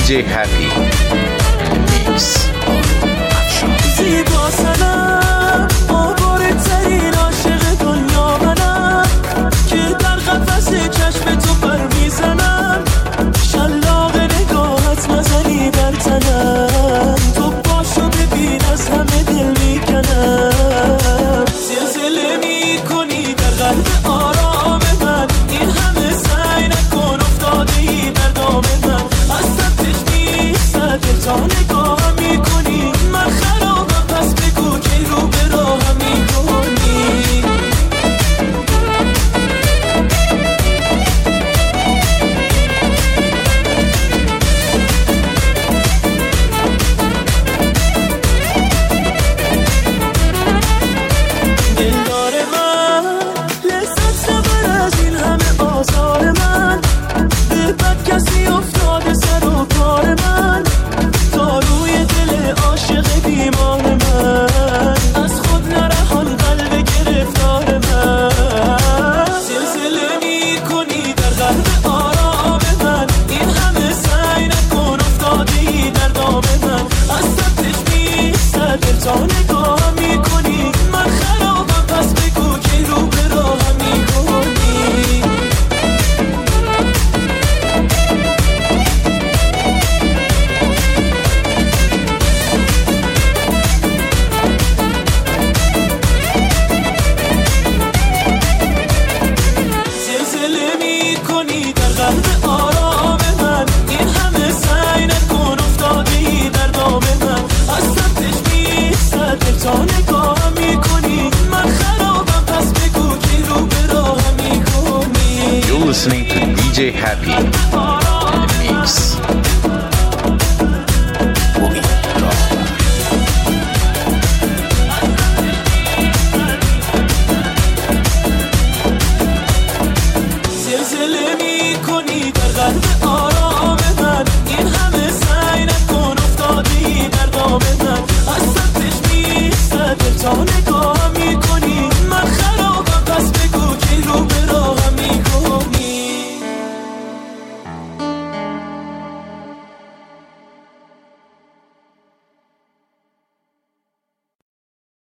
DJ Happy Mix. زیبا سنم آواره ترین عاشق دنیا منم که در قفس چشم تو پر میزنم شلاق نگاهت نزنی بر تنم تو باشو ببین از همه دل میکنم زلزله میکنی در قلب آرام من این همه سعی نکن افتاده ای در دام من از سبتش نیستد تا نگاهم میکنی من خرابم پس بگو که رو به راهم میکنی دلدار من لذت نبر از این همه آزار من به بد کسی افتاده سر و کار من تا روی دل عاشق بیمار من از خود نرهان قلب گرفتار من زلزله میکنی در قلب آرام من این همه سعی نکن افتاده ای در دام من از سبتش نیستد تا نگاهم میکنی من خرابم پس بگو که رو به راهم میکنی زلزله میکنی در قلب آرام من این همه سعی نکن افتاده ای در دام من از سمتش نیستد تا نگاهم میکنی من خرابم پس بگو که رو به راهم میکنی You're listening to DJ Happy Mix.